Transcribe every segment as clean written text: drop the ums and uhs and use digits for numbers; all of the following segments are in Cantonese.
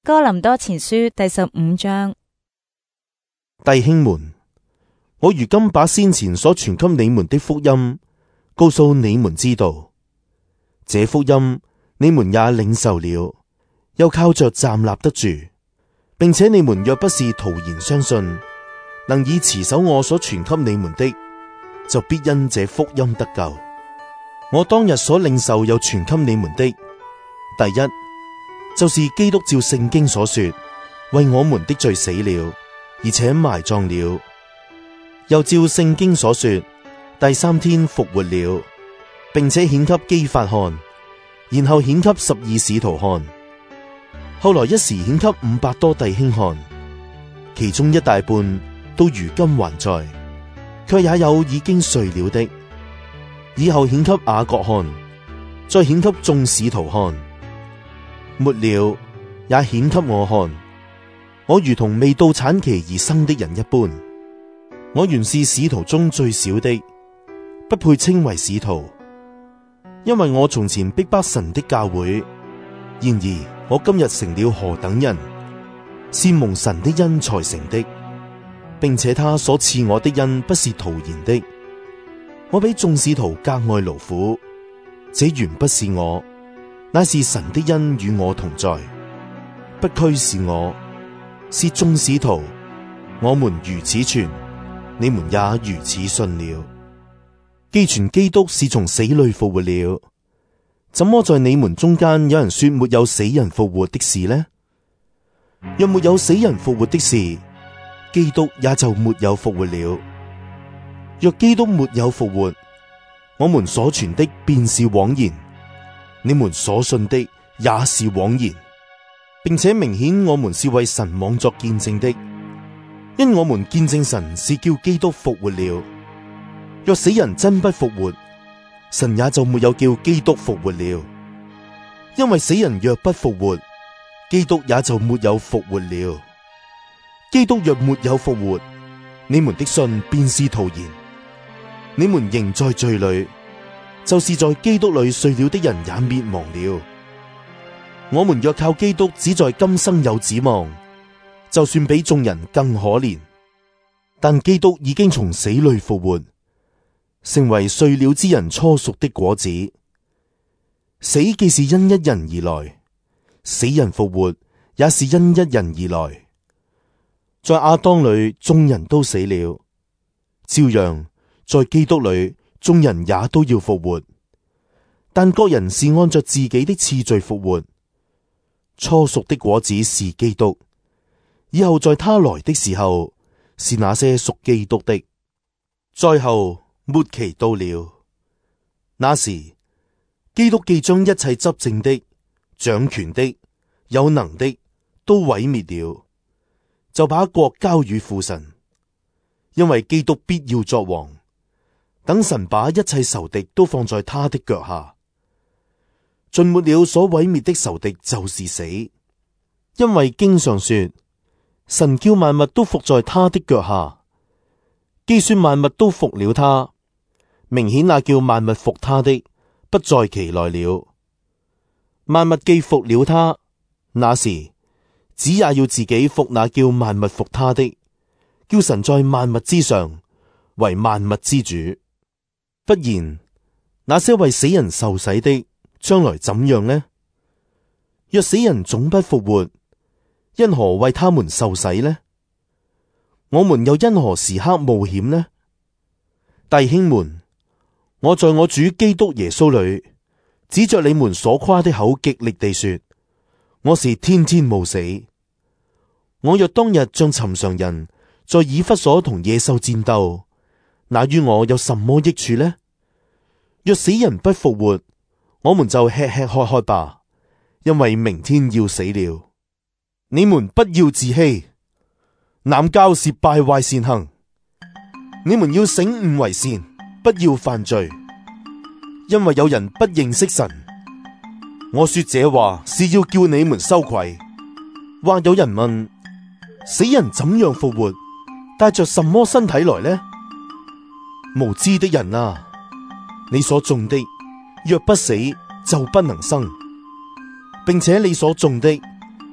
哥林多前書第15章。 弟兄們，我如今把先前所傳給你們的福音告訴你們知道，這福音你們也領受了，又靠着站立得住，並且你們若不是徒然相信，能以持守我所傳給你們的，就必因這福音得救。我當日所領受又傳給你們的，第一，就是基督照聖經所說，為我們的罪死了，而且埋葬了，又照聖經所說，第3天復活了，並且顯給基法看，然後顯給12使徒看，後來一時顯給500多弟兄看，其中一大半到如今還在，卻也有已經睡了的。以後顯給雅各看，再顯給眾使徒看，末了也顯給我看。我如同未到產期而生的人一般，我原是使徒中最小的，不配稱為使徒，因為我從前逼迫神的教會。然而我今日成了何等人，是蒙神的恩才成的，並且他所賜我的恩不是徒然的。我比眾使徒格外勞苦，這原不是我，乃是神的恩與我同在。不拘是我，是眾使徒，我們如此傳，你們也如此信了。既傳基督是從死裏復活了，怎麼在你們中間有人說沒有死人復活的事呢？若沒有死人復活的事，基督也就沒有復活了。若基督沒有復活，我們所傳的便是枉然，你們所信的也是枉然，並且明顯我們是為神妄作見證的，因我們見證神是叫基督復活了。若死人真不復活，神也就沒有叫基督復活了。因為死人若不復活，基督也就沒有復活了。基督若沒有復活，你們的信便是徒然，你們仍在罪裏，就是在基督裏睡了的人也滅亡了。我們若靠基督只在今生有指望，就算比眾人更可憐。但基督已經從死裏復活，成為睡了之人初熟的果子。死既是因一人而來，死人復活也是因一人而來。在亞當裏眾人都死了，照樣在基督裏眾人也都要復活，但各人是按着自己的次序復活。初熟的果子是基督，以後在他來的時候是那些屬基督的。再後末期到了，那時基督既將一切執政的、掌權的、有能的都毀滅了，就把國交與父神，因為基督必要作王，等神把一切仇敵都放在他的腳下。盡沒了所毀滅的仇敵就是死，因為經上說，神叫萬物都服在他的腳下。既說萬物都服了他，明顯那叫萬物服他的不在其內了。萬物既服了他，那時子也要自己服那叫萬物服他的，叫神在萬物之上為萬物之主。不然，那些為死人受洗的將來怎樣呢？若死人總不復活，因何為他們受洗呢？我們又因何時刻冒險呢？弟兄們，我在我主基督耶穌裏，指着你們所誇的口極力地說，我是天天冒死。我若當日像尋常人在以弗所同野獸戰鬥，那於我有什麼益處呢？若死人不復活，我們就吃吃喝喝吧，因為明天要死了。你們不要自欺，濫交是敗壞善行。你們要醒悟為善，不要犯罪，因為有人不認識神。我說這話是要叫你們羞愧。或有人問，死人怎樣復活，帶着什麼身體來呢？無知的人啊，你所種的若不死，就不能生，並且你所種的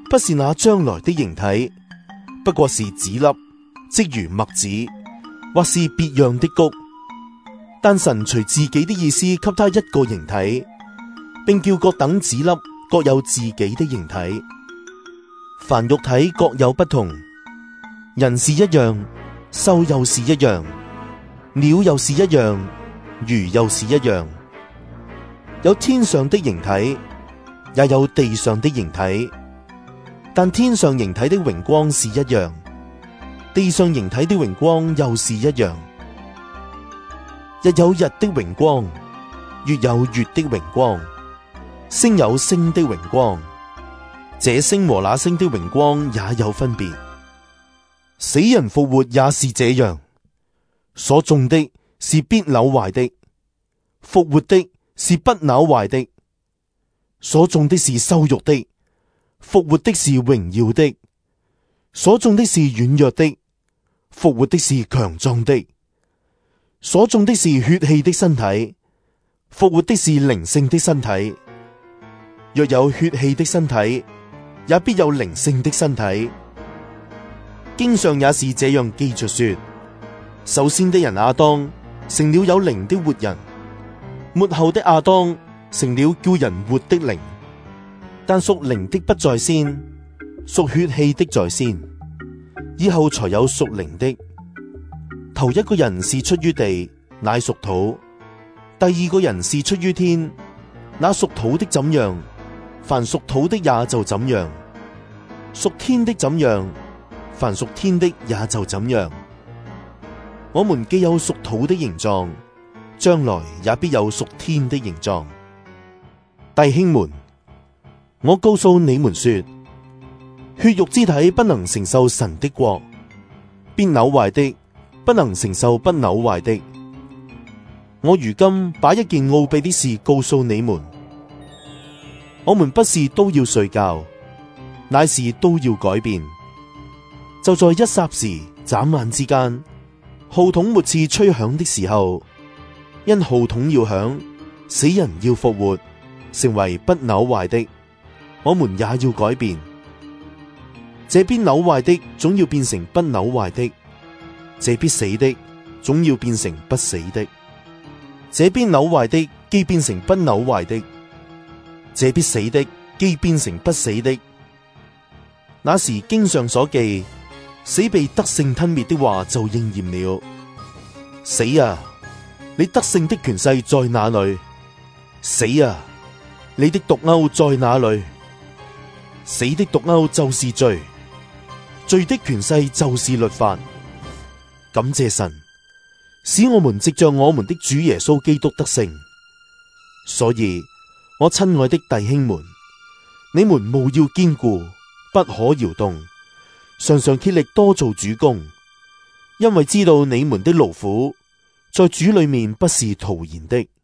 不是那將來的形體，不過是籽粒，即如麥子，或是別樣的穀。但神隨自己的意思給他一個形體，並叫各等籽粒各有自己的形體。凡肉體各有不同，人是一樣，獸又是一樣，鳥又是一樣，魚又是一樣。有天上的形體，也有地上的形體，但天上形體的榮光是一樣，地上形體的榮光又是一樣。日有日的榮光，月有月的榮光，星有星的榮光，這星和那星的榮光也有分別。死人復活也是這樣，所種的是必朽壞的，復活的是不朽壞的；所種的是羞辱的，復活的是榮耀的；所種的是軟弱的，復活的是強壯的；所種的是血氣的身體，復活的是靈性的身體。若有血氣的身體，也必有靈性的身體。經上也是這樣記着說：首先的人亞當成了有靈的活人，末後的亞當成了叫人活的靈。但屬靈的不在先，屬血氣的在先，以後才有屬靈的。頭一個人是出於地，乃屬土；第二個人是出於天，那屬土的怎樣，凡屬土的也就怎樣；屬天的怎樣，凡屬天的也就怎樣。我們既有屬土的形狀，將來也必有屬天的形狀。弟兄們，我告訴你們說，血肉之體不能承受神的國，必朽壞的不能承受不朽壞的。我如今把一件奧秘的事告訴你們：我們不是都要睡覺，乃是都要改變。就在一霎時、眨眼之間，號筒末次吹響的時候，因號筒要響，死人要復活，成為不朽壞的，我們也要改變。這必朽壞的總要變成不朽壞的，這必死的總要變成不死的。這必朽壞的既變成不朽壞的，這必死的既變成不死的。那時經上所記，死被得勝吞滅的話就應驗了。死啊，你得勝的權勢在哪裏？死啊，你的毒鈎在哪裏？死的毒鈎就是罪，罪的權勢就是律法。感謝神，使我們藉着我們的主耶穌基督得勝。所以，我親愛的弟兄們，你們務要堅固，不可搖動，常常竭力多做主工，因為知道你們的勞苦在主裏面不是徒然的。